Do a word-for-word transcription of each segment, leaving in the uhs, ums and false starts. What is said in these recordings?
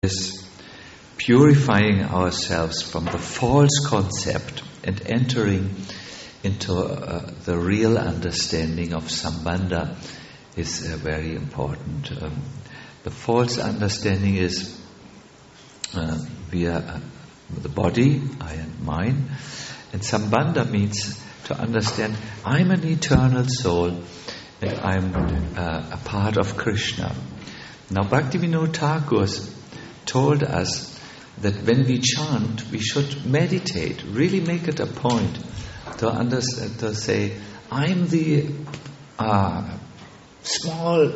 is purifying ourselves from the false concept and entering into uh, the real understanding of Sambandha is uh, very important. Um, the false understanding is uh, we are uh, the body, I and mine, and Sambandha means to understand I'm an eternal soul and I'm uh, a part of Krishna. Now Bhaktivinoda Thakur told us that when we chant, we should meditate, really make it a point to understand, to say, I'm the uh, small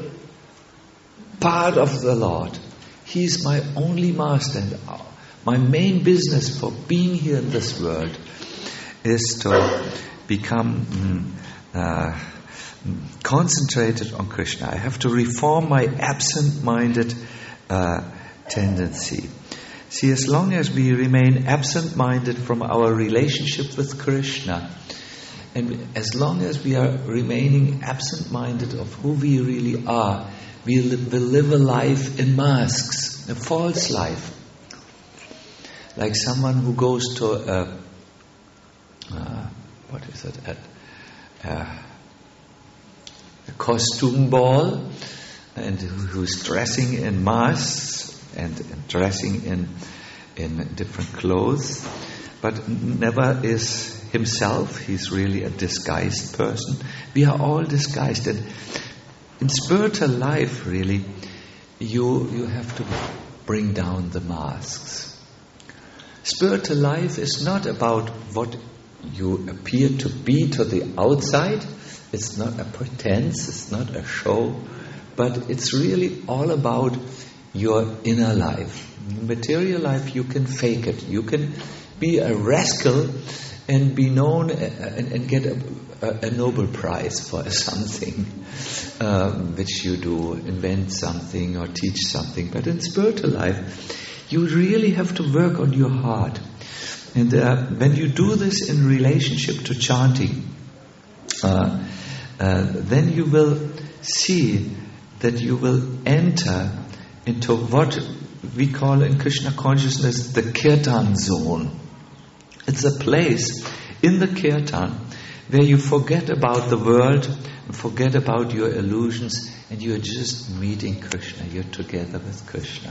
part of the Lord. He's my only master, and my main business for being here in this world is to become mm, uh, concentrated on Krishna. I have to reform my absent-minded uh, tendency. See, as long as we remain absent-minded from our relationship with Krishna, and as long as we are remaining absent-minded of who we really are, we live, will live a life in masks, a false life. Like someone who goes to a, uh, what is it, a, a, a costume ball, and who's dressing in masks and, and dressing in in different clothes, but never is himself. He's really a disguised person. We are all disguised, and in spiritual life, really, you you have to bring down the masks. Spiritual life is not about what you appear to be to the outside. It's not a pretense. It's not a show. But it's really all about your inner life. In material life, you can fake it. You can be a rascal and be known and, and get a, a, a Nobel Prize for something um, which you do, invent something or teach something. But in spiritual life, you really have to work on your heart. And uh, when you do this in relationship to chanting, uh, uh, then you will see that you will enter into what we call in Krishna consciousness the kirtan zone. It's a place in the kirtan where you forget about the world, forget about your illusions, and you're just meeting Krishna. You're together with Krishna.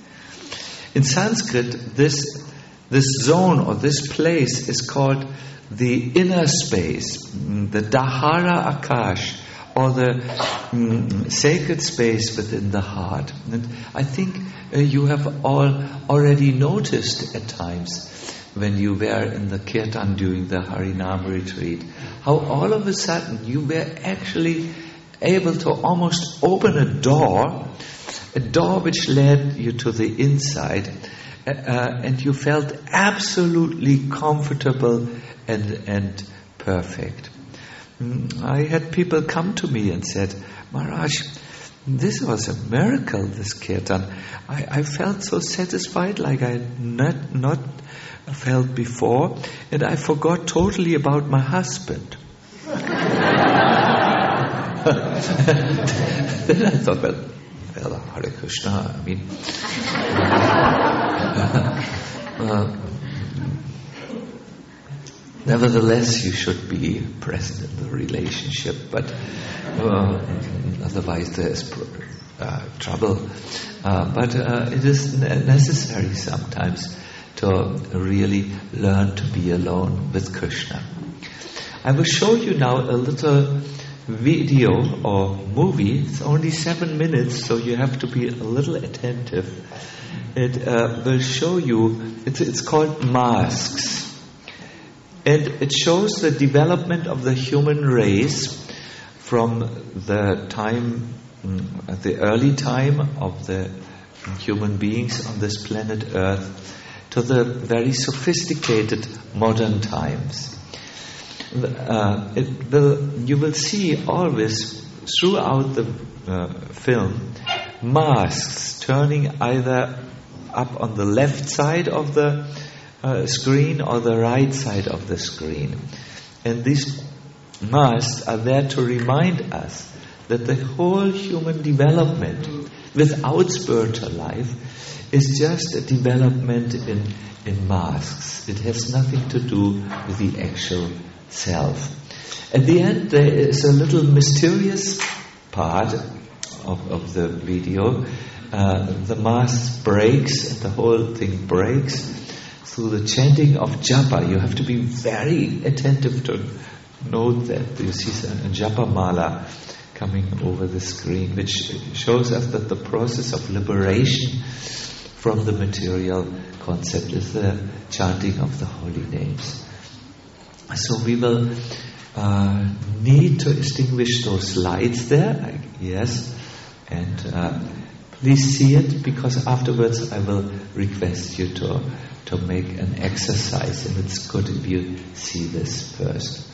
In Sanskrit, this this zone or this place is called the inner space, the Dahara Akash, or the mm, sacred space within the heart. And I think uh, you have all already noticed at times when you were in the kirtan during the Harinam retreat, how all of a sudden you were actually able to almost open a door, a door which led you to the inside, uh, and you felt absolutely comfortable and, and perfect. I had people come to me and said, Maharaj, this was a miracle, this kirtan. I, I felt so satisfied like I had not, not felt before, and I forgot totally about my husband. Then I thought, well, well, Hare Krishna, I mean... uh, Nevertheless, you should be present in the relationship, but uh, otherwise there is uh, trouble. Uh, but uh, it is necessary sometimes to really learn to be alone with Krishna. I will show you now a little video or movie. It's only seven minutes, so you have to be a little attentive. It uh, will show you, it's, it's called Masks. And it shows the development of the human race from the time, the early time of the human beings on this planet Earth to the very sophisticated modern times. Uh, it will, you will see always throughout the uh, film masks turning either up on the left side of the Uh, screen or the right side of the screen. And these masks are there to remind us that the whole human development without spiritual life is just a development in, in masks. It has nothing to do with the actual self. At the end, there is a little mysterious part of, of the video. Uh, the mask breaks and the whole thing breaks through the chanting of japa. You have to be very attentive to note that. You see a japa mala coming over the screen, which shows us that the process of liberation from the material concept is the chanting of the holy names. So we will uh, need to extinguish those lights there, yes, and uh, please see it, because afterwards I will request you to, to make an exercise, and it's good if you see this first.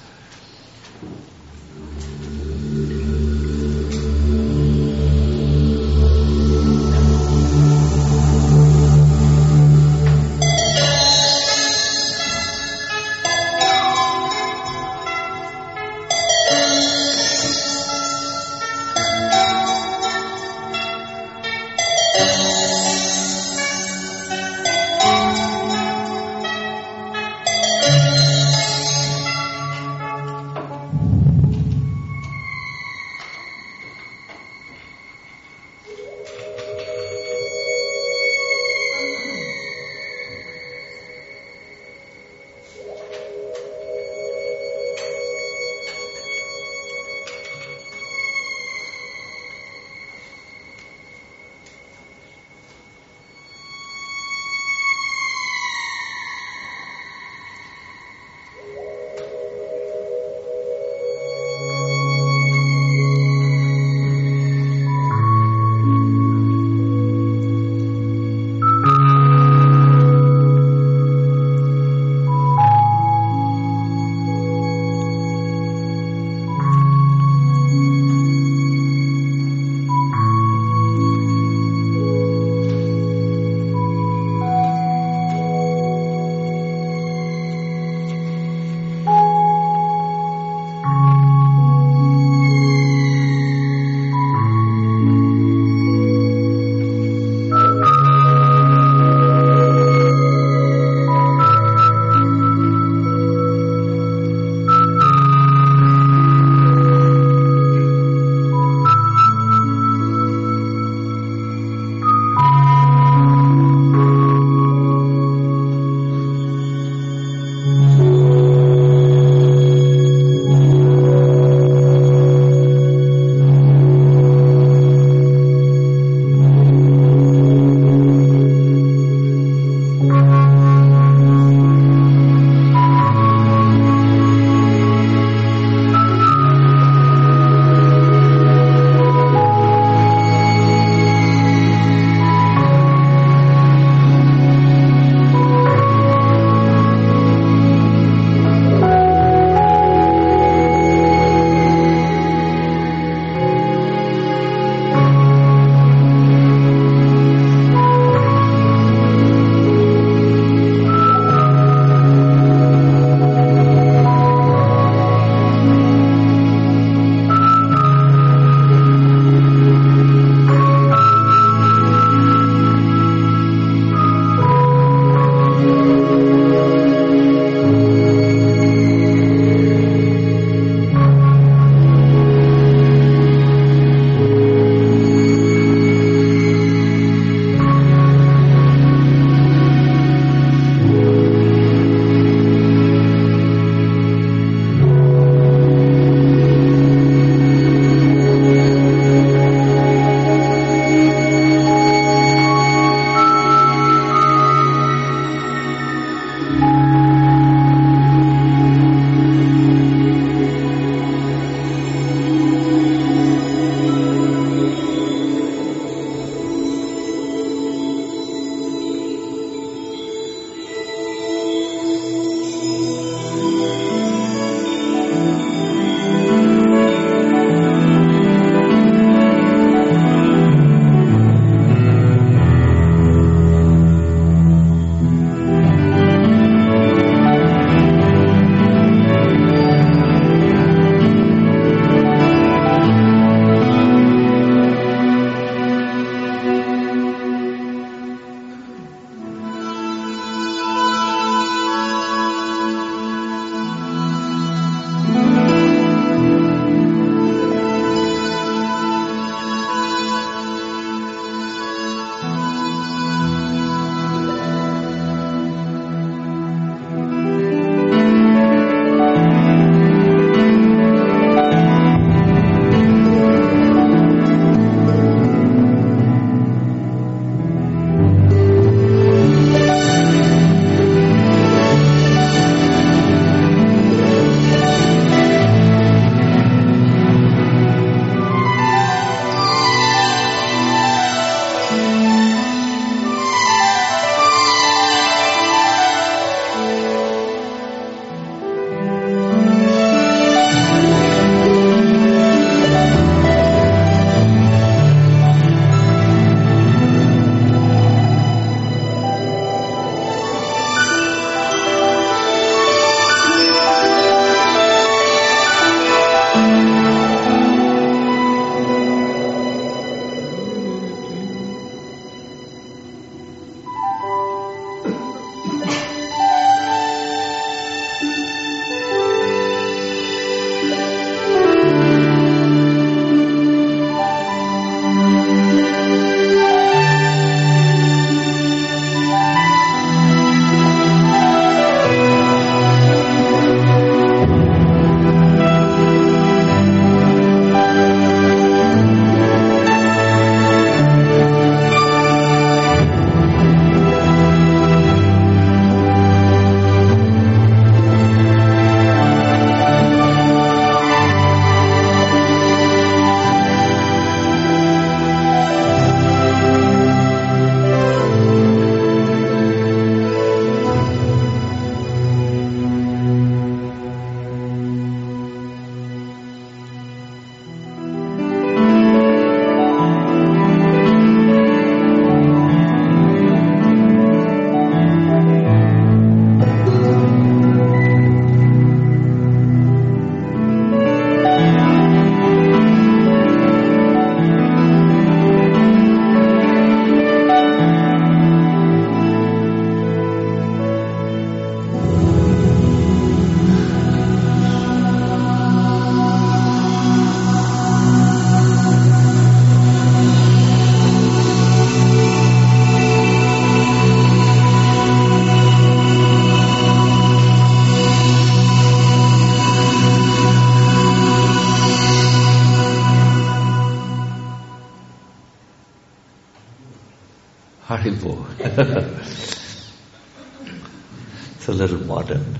It's a little modern.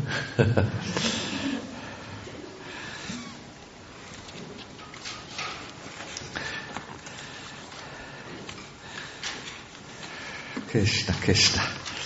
Krishna, Krishna.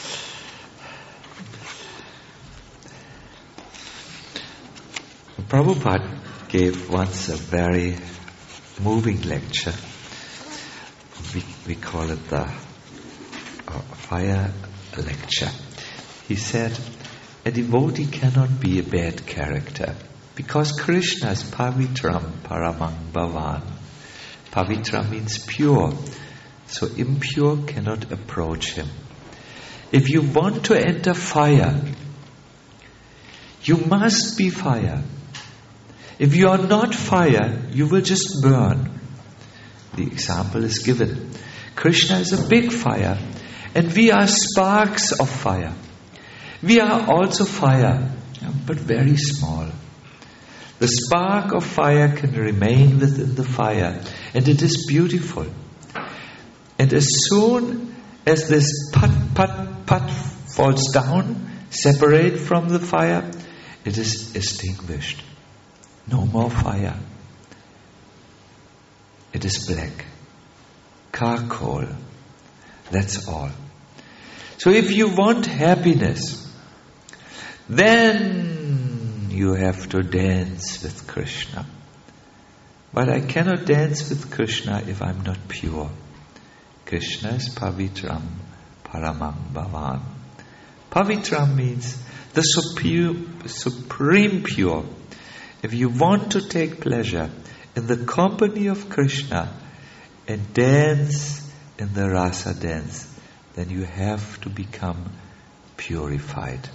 Prabhupada gave once a very moving lecture. We, we call it the uh, fire lecture. He said, a devotee cannot be a bad character because Krishna is pavitram paramang bhavan. Pavitra means pure, so impure cannot approach him. If you want to enter fire, you must be fire. If you are not fire, you will just burn. The example is given. Krishna is a big fire, and we are sparks of fire. We are also fire, but very small. The spark of fire can remain within the fire, and it is beautiful. And as soon as this pat, pat, pat falls down, separate from the fire, it is extinguished. No more fire. It is black. Charcoal. That's all. So if you want happiness, then you have to dance with Krishna. But I cannot dance with Krishna if I'm not pure. Krishna is pavitram paramang bhavan. Pavitram means the supreme, supreme pure. If you want to take pleasure in the company of Krishna and dance in the rasa dance, then you have to become purified.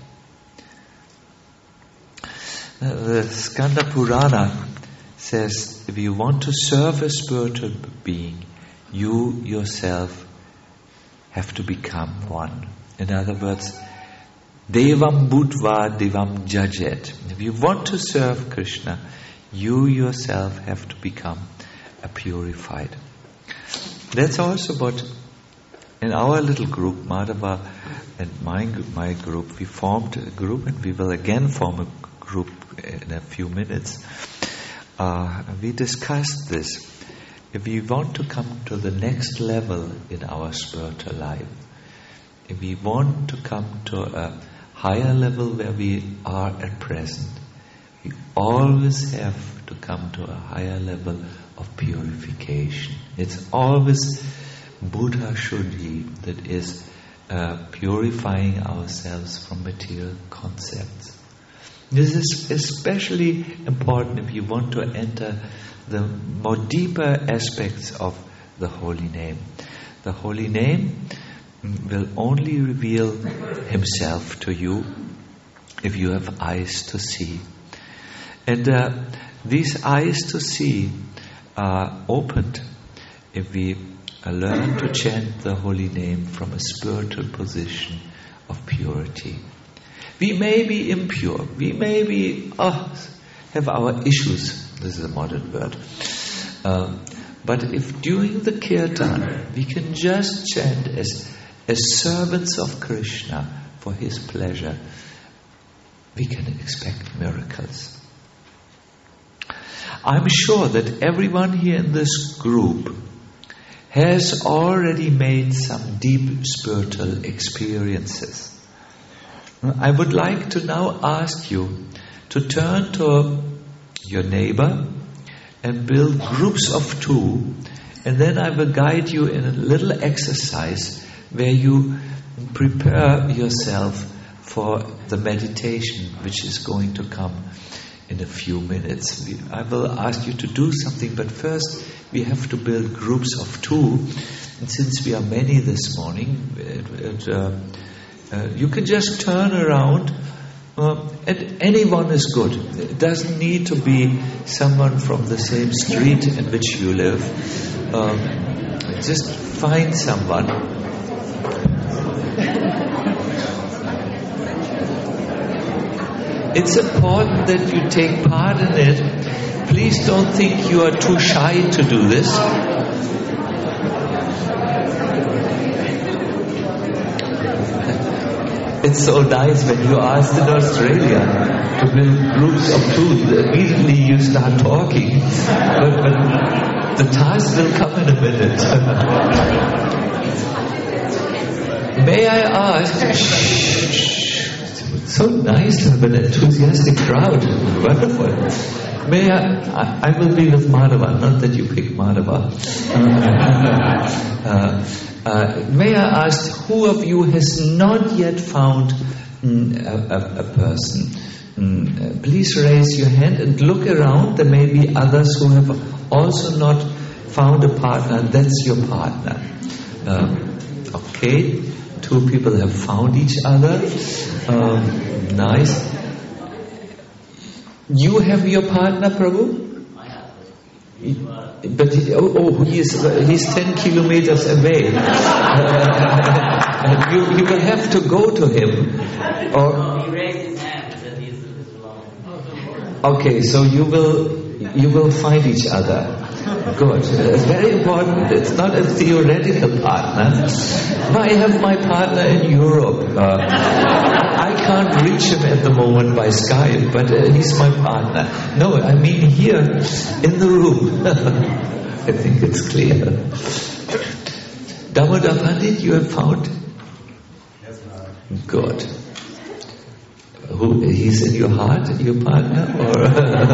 Now, the Skanda Purana says, if you want to serve a spiritual being, you yourself have to become one. In other words, Devam Budva Devam Jajet. If you want to serve Krishna, you yourself have to become a purified. That's also what in our little group, Madhava and my, my group, we formed a group, and we will again form a group in a few minutes. Uh, we discussed this. If we want to come to the next level in our spiritual life, if we want to come to a higher level where we are at present, we always have to come to a higher level of purification. It's always Buddha Shuddhi, that is uh, purifying ourselves from material concepts. This is especially important if you want to enter the more deeper aspects of the holy name. The holy name will only reveal himself to you if you have eyes to see. And uh, these eyes to see are opened if we uh, learn to chant the holy name from a spiritual position of purity. We may be impure, we may be oh, have our issues, this is a modern word, um, but if during the kirtan we can just chant as as servants of Krishna for his pleasure, we can expect miracles. I'm sure that everyone here in this group has already made some deep spiritual experiences. I would like to now ask you to turn to your neighbor and build groups of two, and then I will guide you in a little exercise where you prepare yourself for the meditation which is going to come in a few minutes. We, I will ask you to do something, but first we have to build groups of two. And since we are many this morning, it, it, uh, uh, you can just turn around, uh, and anyone is good. It doesn't need to be someone from the same street in which you live. Um, just find someone. It's important that you take part in it. Please don't think you are too shy to do this. it's so nice when you asked in Australia to build groups of two, immediately you start talking. But, but the task will come in a minute. May I ask, so nice to have an enthusiastic crowd. Wonderful. May I, I, I will be with Madhava, not that you pick Madhava. uh, uh, may I ask, who of you has not yet found mm, a, a, a person? Mm, uh, please raise your hand and look around. There may be others who have also not found a partner. That's your partner. Uh, okay. Two people have found each other. Um, nice. You have your partner, Prabhu? I have. But he, oh, oh, he is he's ten kilometers away. uh, you you will have to go to him. Or No, he raised his hand and said he's alone. okay, so you will you will find each other. Good. It's very important. It's not a theoretical partner. I have my partner in Europe. Uh, I can't reach him at the moment by Skype, but uh, he's my partner. No, I mean here in the room. I think it's clear. Damodar Pandit, you have found? Yes, ma'am. Good. Who, he's in your heart, your partner? Or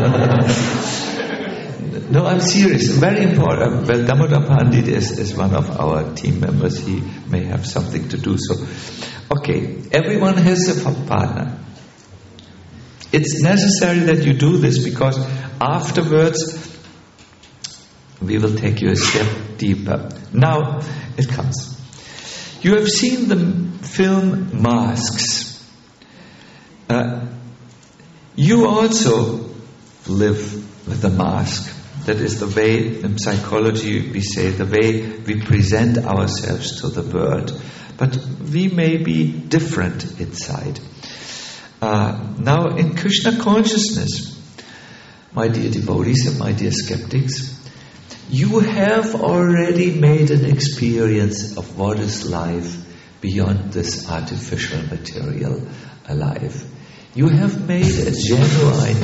no, I'm serious. Very important. Well, Damodar Pandit is, is one of our team members. He may have something to do so. Okay, everyone has a partner. It's necessary that you do this because afterwards we will take you a step deeper. Now it comes. You have seen the film Masks. Uh, you also live with a mask. That is the way in psychology we say, the way we present ourselves to the world. But we may be different inside. Uh, now in Krishna consciousness, my dear devotees and my dear skeptics, you have already made an experience of what is life beyond this artificial material alive. You have made a genuine...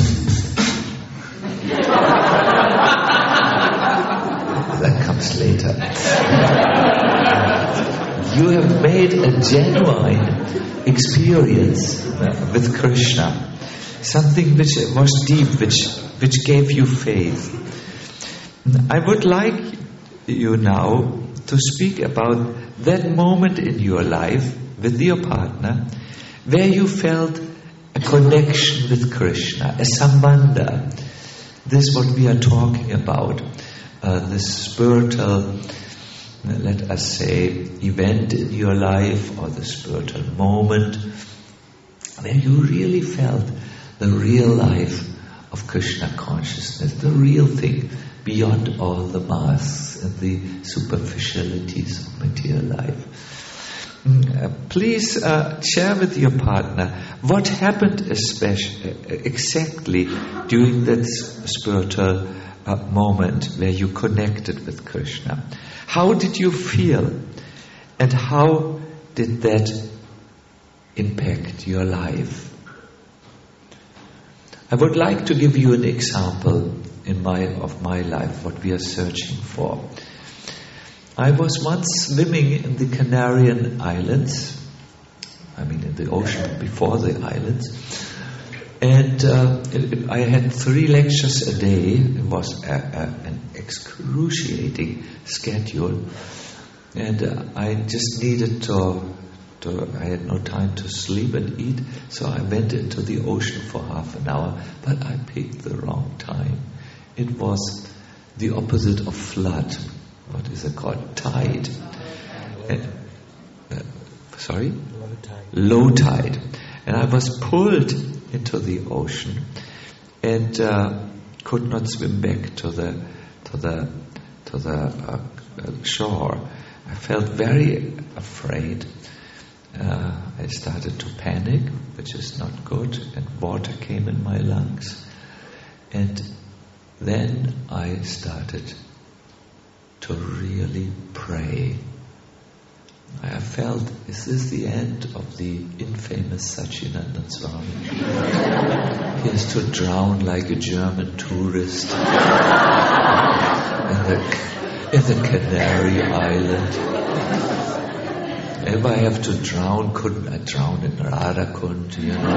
That comes later. You have made a genuine experience with Krishna, something which was deep, which which gave you faith. I would like you now to speak about that moment in your life with your partner where you felt a connection with Krishna, a sambandha. This is what we are talking about. Uh, this spiritual, let us say, event in your life or the spiritual moment where you really felt the real life of Krishna consciousness, the real thing beyond all the masks and the superficialities of material life. Uh, please uh, share with your partner what happened especially, uh, exactly during that spiritual uh, moment where you connected with Krishna. How did you feel? And how did that impact your life? I would like to give you an example in my of my life, what we are searching for. I was once swimming in the Canarian Islands, I mean in the ocean before the islands, and uh, it, it, I had three lectures a day. It was a, a, an excruciating schedule, and uh, I just needed to, to, I had no time to sleep and eat, so I went into the ocean for half an hour, but I picked the wrong time. It was the opposite of flood. What is it called? Tide. And, uh, sorry? Low tide. Low tide. And I was pulled into the ocean and uh, could not swim back to the to the to the uh, shore. I felt very afraid. Uh, I started to panic, which is not good, and water came in my lungs. And then I started to really pray. I felt, is this the end of the infamous Satchidananda Swami? He has to drown like a German tourist in the, in the Canary Island. If I have to drown, couldn't I drown in Radhakund, you know?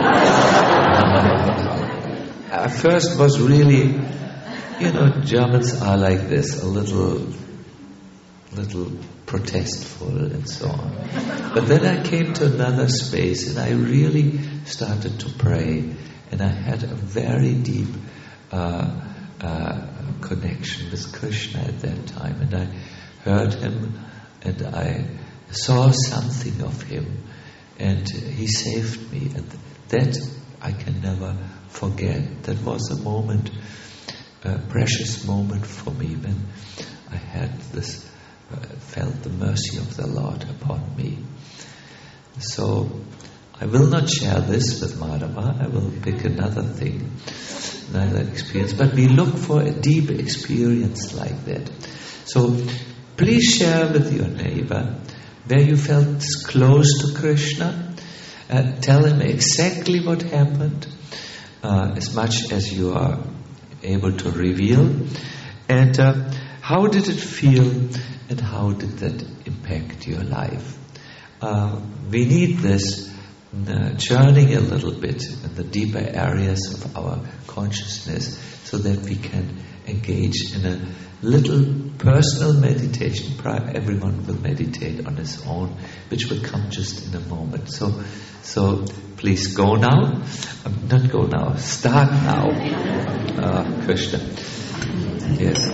At first was really, you know, Germans are like this, a little, little protestful and so on. But then I came to another space and I really started to pray, and I had a very deep uh, uh, connection with Krishna at that time, and I heard him and I saw something of him, and he saved me, and that I can never forget. That was a moment, a precious moment for me when I had this, uh, felt the mercy of the Lord upon me. So I will not share this with Madhava. I will pick another thing, another experience. But we look for a deep experience like that. So please share with your neighbor where you felt close to Krishna. Uh, tell him exactly what happened, uh, as much as you are able to reveal. And uh, how did it feel, and how did that impact your life? Uh, we need this uh, journeying a little bit in the deeper areas of our consciousness so that we can engage in a little personal meditation. Everyone will meditate on his own, which will come just in a moment. So, so please go now. Um, not go now. Start now. Uh, Krishna. Yes.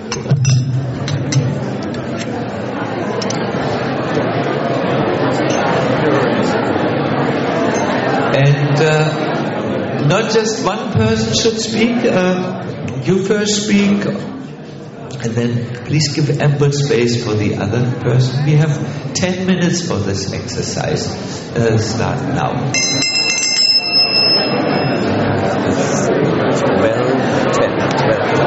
And uh, not just one person should speak. Uh, you first speak. And then please give ample space for the other person. We have ten minutes for this exercise. Uh, start now. twelve, ten, twelve.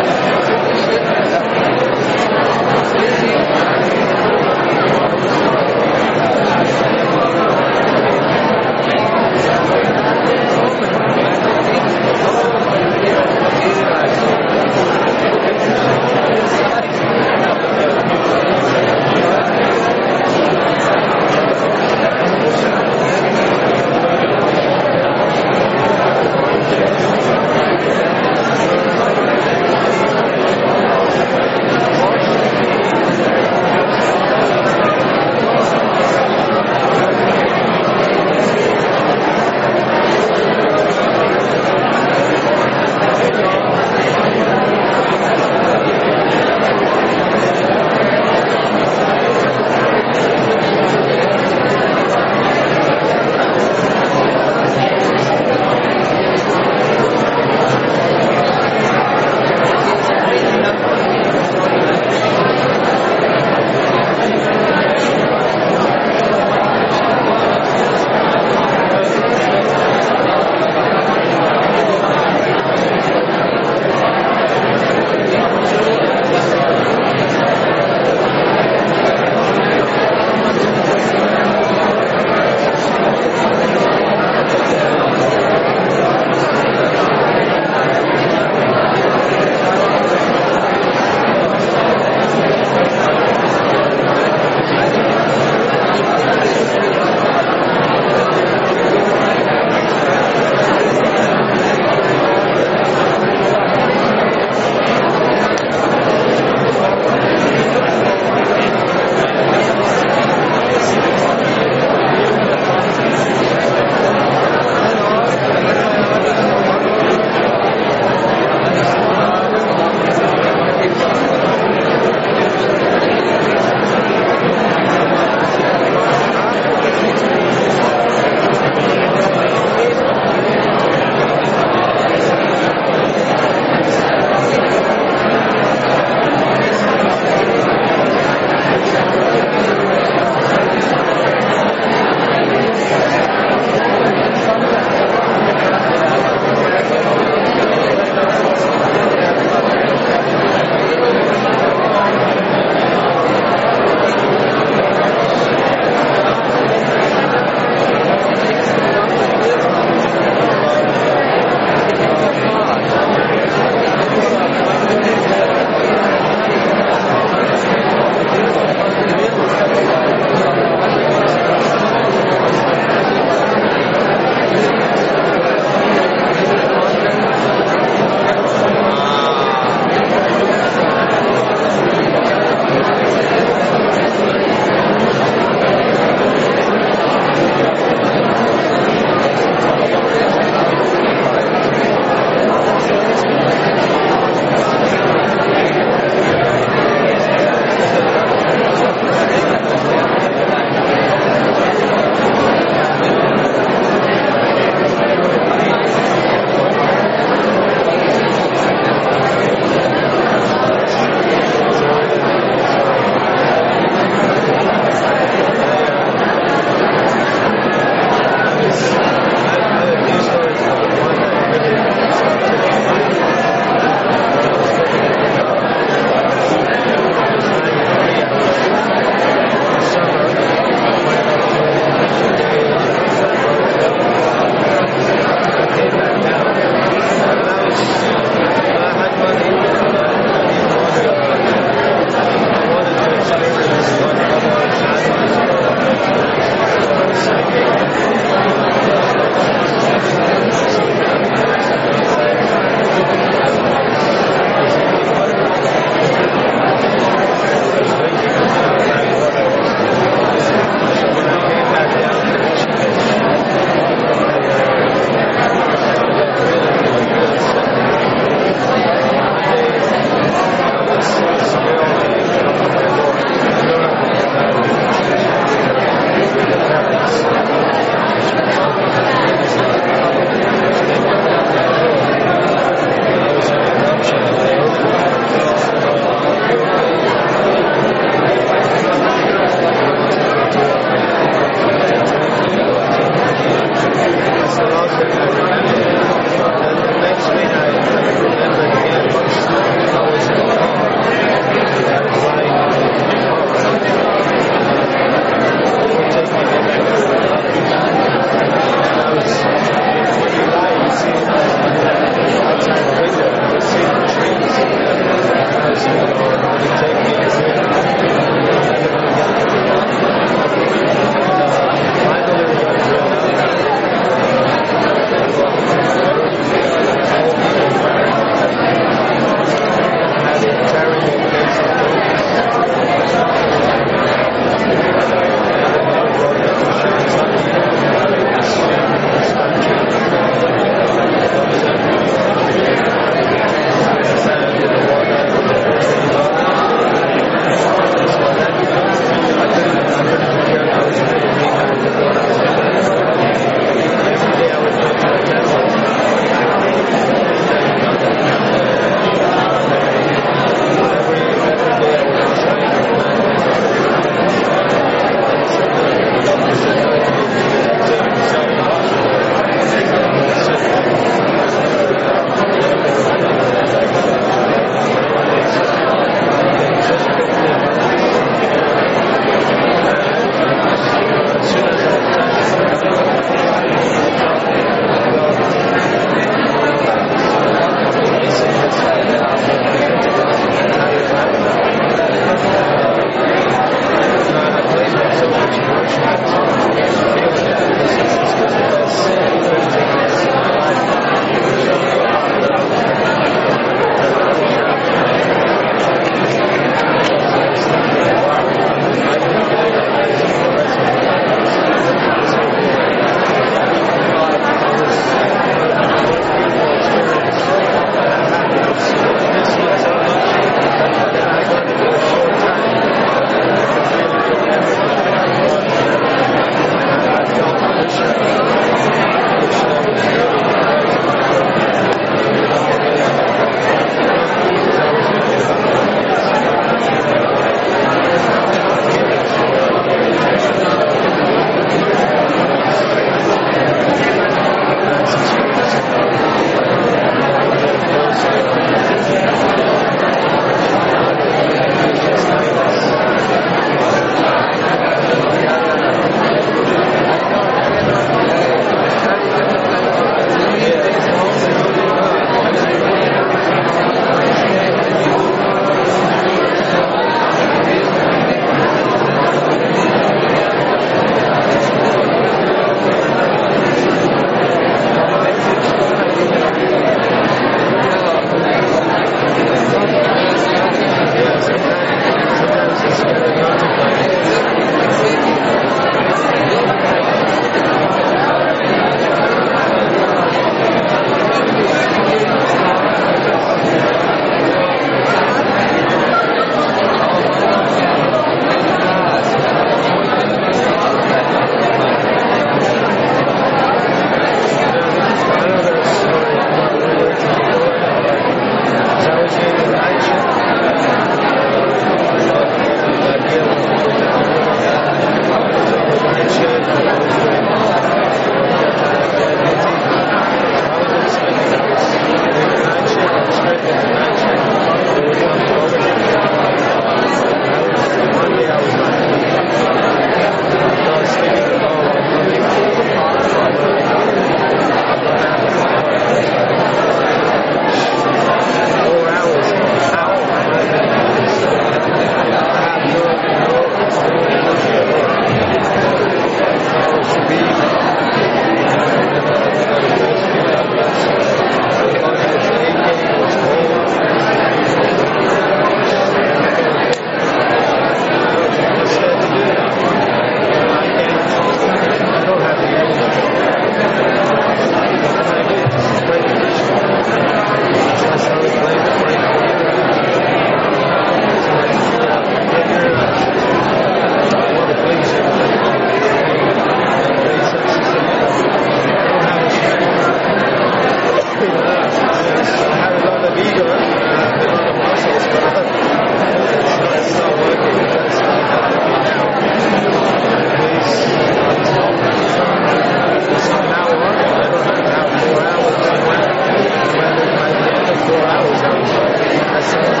That's all.